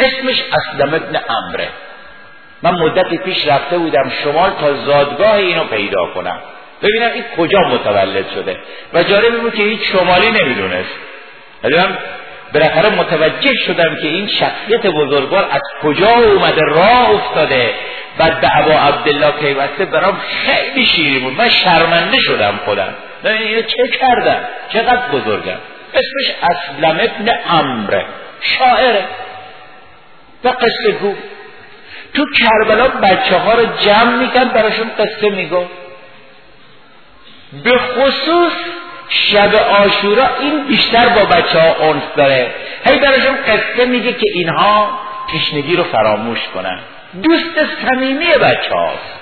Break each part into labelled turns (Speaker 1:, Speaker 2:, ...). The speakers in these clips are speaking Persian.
Speaker 1: اسمش اسلم ابن عمره. من مدتی پیش رفته بودم شمال تا زادگاه اینو پیدا کنم ببینم این کجا متولد شده و جالب بود که هیچ شمالی نمیدونست. من بالاخره متوجه شدم که این شخصیت بزرگوار از کجا اومده، راه افتاده، بعد به ابا عبدالله پیوسته. برام خیلی شیرین بود، من شرمنده شدم خودم. اینو چه کردم؟ چقدر بزرگم. اسمش اسلم ابن عمره، شاعره و قصه گو. تو کربلا بچه ها رو جمع میکرد براشون قصه میگو. به خصوص شب عاشورا این بیشتر با بچه ها انس داره. هی براشون قصه میگه که اینها تشنگی رو فراموش کنن. دوست صمیمی بچه هاست.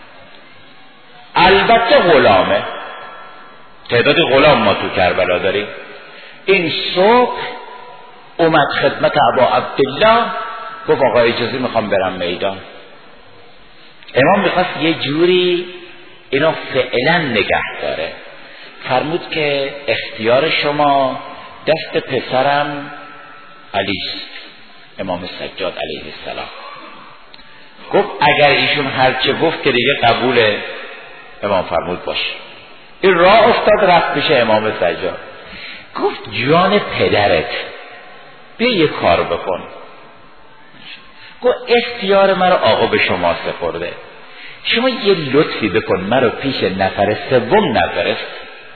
Speaker 1: البته غلامه، تعداد غلام ما تو کربلا داریم. این صبح اومد خدمت ابا عبدالله، گفت آقا اجازه میخوام برم میدان. امام میخواست یه جوری اینو فعلا نگه داره. فرمود که اختیار شما دست پسرم علیست، امام سجاد علیه السلام. گفت اگر ایشون هرچه گفت که دیگه قبوله. امام فرمود باشه. این راه افتاد رفت پیش امام سجاد. گفت جان پدرت، بیا یه کار بکن. گفت اختیار من رو آقا به شما سپرده، شما یه لطفی بکن من رو پیش نفر سوم نفرست،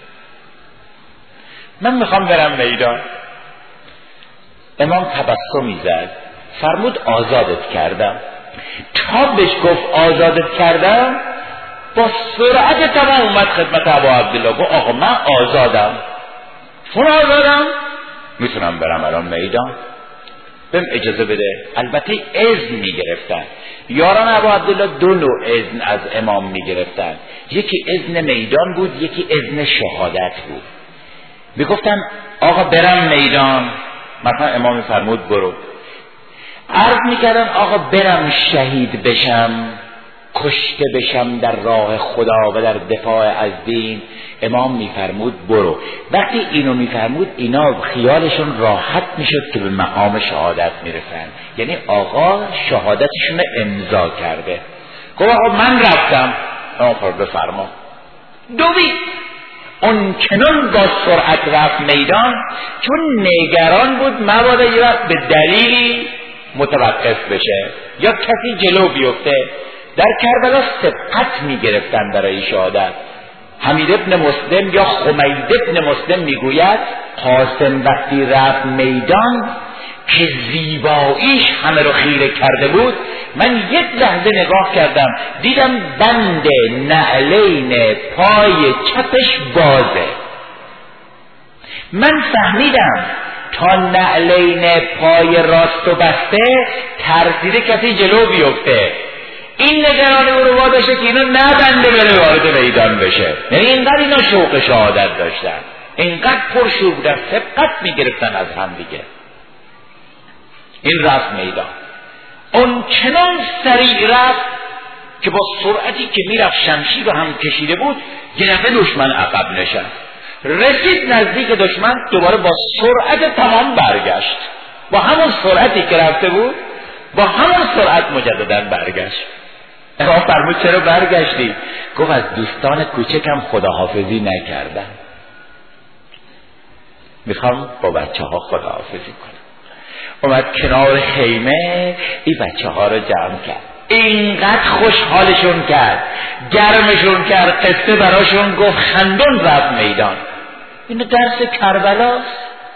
Speaker 1: من میخوام برم میدان. امام تبسمی زد، فرمود آزادت کردم. تا بهش گفت آزادت کردم با سرعت تمام اومد خدمت ابا عبدالله. گفت آقا من آزادم، چون آزادم میتونم برم الان میدان، بهم اجازه بده. البته اذن میگرفتن یاران ابا عبدالله، دو نوع اذن از امام میگرفتن، یکی اذن میدان بود، یکی اذن شهادت بود. میگفتن آقا برم میدان، مثلا امام فرمود برو. عرض میکردن آقا برم شهید بشم، کشته بشم در راه خدا و در دفاع از دین. امام میفرمود برو. وقتی اینو میفرمود اینا خیالشون راحت میشد که به مقام شهادت میرسن، یعنی آقا شهادتشون رو امضا کرده. گفت آقا من رفتم. امام فرمود بفرما. دوید اون کنون با سرعت رفت میدان، چون نگران بود مبادا یه وقت به دلیلی متوقف بشه یا کسی جلو بیفته. در کربلا سبقت میگرفتن برای شهادت. حمید ابن مسلم یا حمید ابن مسلم میگوید قاسم وقتی رفت میدان که زیباییش همه رو خیره کرده بود، من یک لحظه نگاه کردم دیدم بند نعلین پای چپش بازه. من فهمیدم تا نعلین پای راست و بسته ترسیده کسی جلو بیفته. این نگرانی او رو واداشته که اینو نبنده بره وارد میدان بشه. یعنی اینقدر اینا شوق شهادت داشتن، اینقدر پرشور بودن، سبقت میگرفتن از هم دیگه. این رفت میدان، اون چنان سریع رفت که با سرعتی که میرفت شمشیر رو هم کشیده بود، یه دفعه دشمن عقب نشست. رسید نزدیک دشمن، دوباره با سرعت تمام برگشت، با همون سرعتی که رفته بود با همون سرعت مجددا برگشت. امام فرمود چرا برگشتی؟ گفت از دوستان کوچکم خداحافظی نکردم، میخوام با بچه ها خداحافظی کنم. اومد کنار خیمه، این بچه ها رو جمع کرد، اینقدر خوشحالشون کرد، گرمشون کرد، قصه براشون گفت، خندون رفت میدان. اینو درس کربلاست.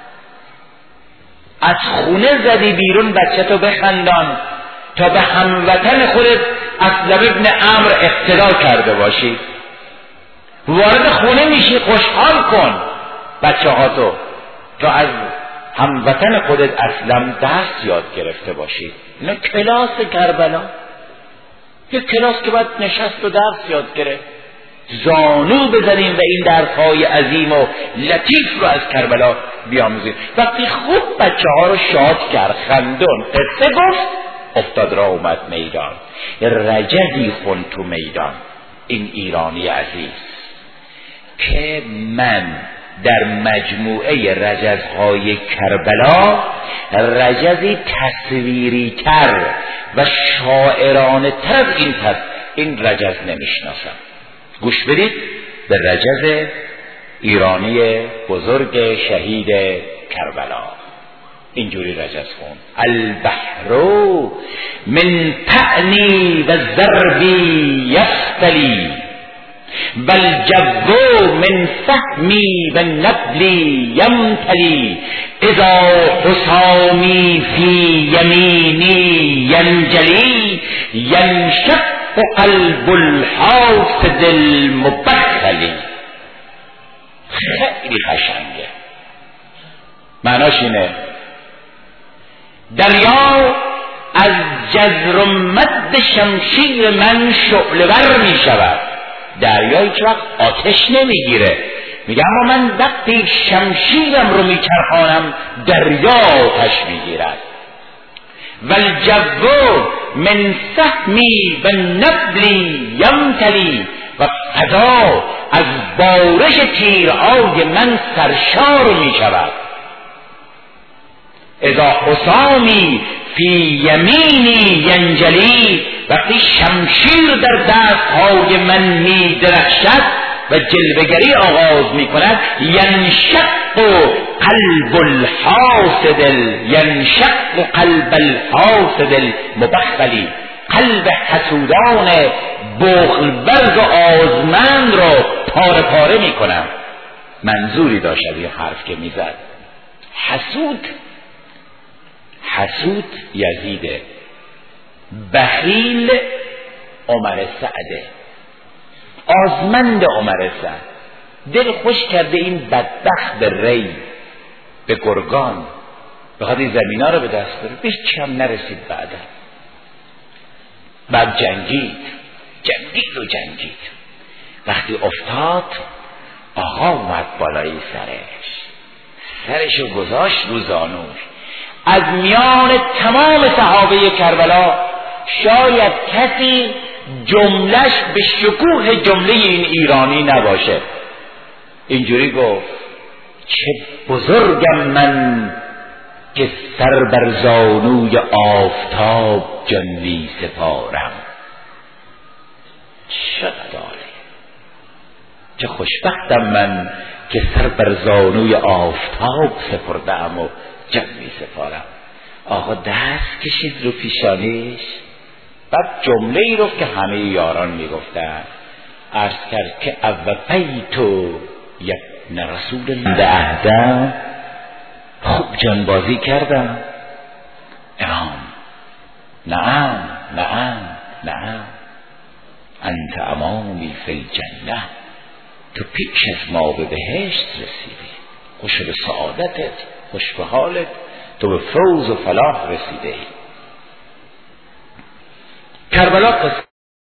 Speaker 1: از خونه زدی بیرون بچه تو بخندان تا به هموطن خودت اسلم ابن عمرو اقتدا کرده باشی. وارد خونه میشی، خوشحال کن بچه ها تو تا از هموطن خودت اسلم درس یاد گرفته باشی. اینا کلاس کربلا، یک کلاس که باید نشست و درس یاد گرفت. زانو بزنیم و این درس‌های عظیم و لطیف رو از کربلا بیاموزیم. وقتی خوب بچه ها رو شاد کرد، خندون، قصه گفت، افتاد را اومد میدان. رجزی خون تو میدان. این ایرانی عزیز که من در مجموعه رجزهای کربلا رجزی تصویری تر و شاعرانه تر از این رجز نمیشناسم. گوش بدید به رجز ایرانی بزرگ شهید کربلا. اینجوری رجز خون: البحر من طعنی و ضربی یفتلی والجو من فهمی و نبلی یمتلی اذا حسامی فی یمینی ینجلی ینشق قلب الحاسد المبخلی. خیلی قشنگه. معناش اینه دریا از جزر و مد شمشیر من شعله ور می شود. دریا هیچ وقت آتش نمیگیره. میگه اما من وقتی شمشیرم رو میچرخانم دریا آتش میگیرد. والجو من سهمی و نبلی یمتلی و فضا از بارش تیرهای من سرشار میشود. اذا حسامی فی یمینی ینجلی، وقتی شمشیر در دستهای من می درخشد و جلوه‌گری آغاز می کند، ینشق قلب الحاسد المبخلی، قلب حسودان بخل ورز و آزمند رو پاره پاره می کنم. منظوری داشت از این حرف که می زد. حسود یزیده، بخیل عمر سعده، آزمند عمر سعد. دل خوش کرده این بدبخت به ری، به گرگان، بخواد این زمینا رو به دست بره. بهش کم نرسید. بعد جنگید. وقتی افتاد آقا اومد بالای سرشو گذاشت رو زانوش. از میان تمام صحابه کربلا شاید کسی جملش به شکوه جمله این ایرانی نباشه. اینجوری گفت: چه بزرگم من که سر بر زانوی آفتاب جان می سپارم. شداله، چه خوشبختم من که سر بر زانوی آفتاب سپردم و جان می سپارم. آقا دست کشید رو پیشانیش. بعد جمله ای رو که همه یاران می گفتن عرض کرد که اوفیتو یبن رسول الله عهدم، خوب جانبازی کردم امام. نعم انت امامی فی الجنه، تو پیش از ما به بهشت رسیدی. خوش به سعادتت، خوش به حالت، تو به فوز و فلاح رسیده ای. کربلا